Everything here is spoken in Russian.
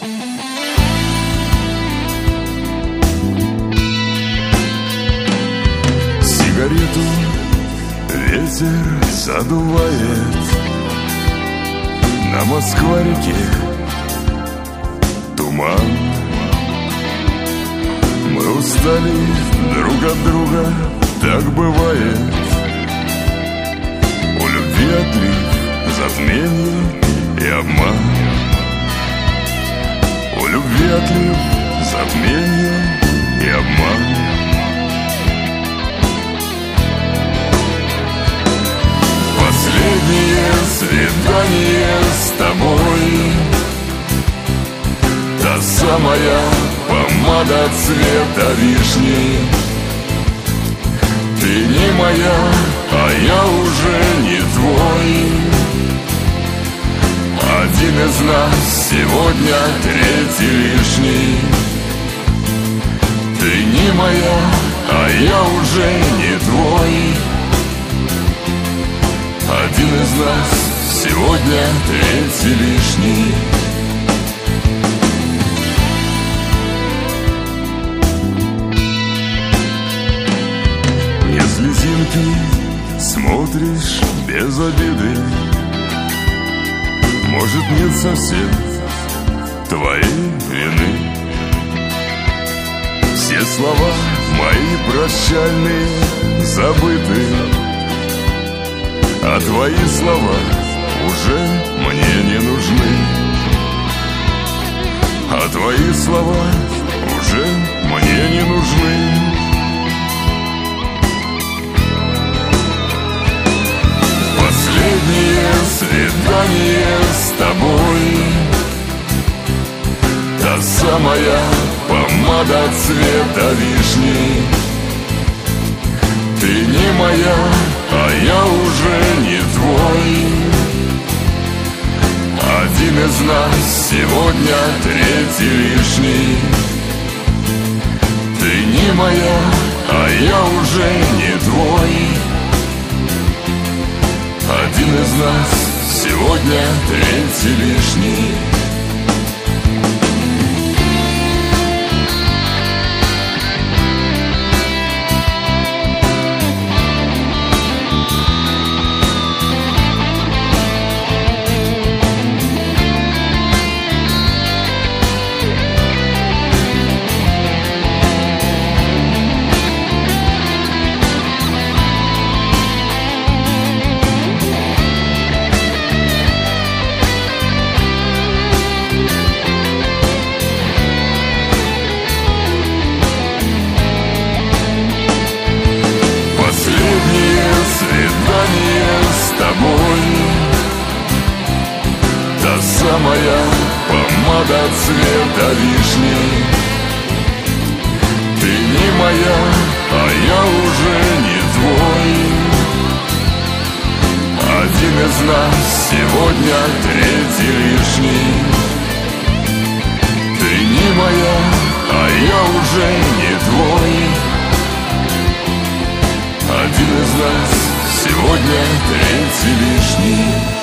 Сигарету ветер задувает, на Москва-реке туман. Мы устали друг от друга, так бывает. У любви отлив, затмение и обман. У любви отлив, затмение и обман. Последнее свидание с тобой, та самая помада цвета вишни. Ты не моя, а я уже не твой. Один из нас сегодня третий лишний. Ты не моя, а я уже не твой. Один из нас сегодня третий лишний. Не слезинки, смотришь без обиды. Может, нет совсем твоей вины. Все слова мои прощальные забыты, а твои слова уже мне не нужны. А твои слова уже мне не нужны. Последнее свидание с тобой, та самая помада цвета вишни. Ты не моя, а я уже не твой. Один из нас сегодня третий лишний. Ты не моя, а я уже не твой. Один из нас сегодня третий лишний. Та самая помада цвета вишни. Ты не моя, а я уже не твой. Один из нас сегодня третий лишний. Ты не моя, а я уже не твой. Один из нас сегодня третий лишний.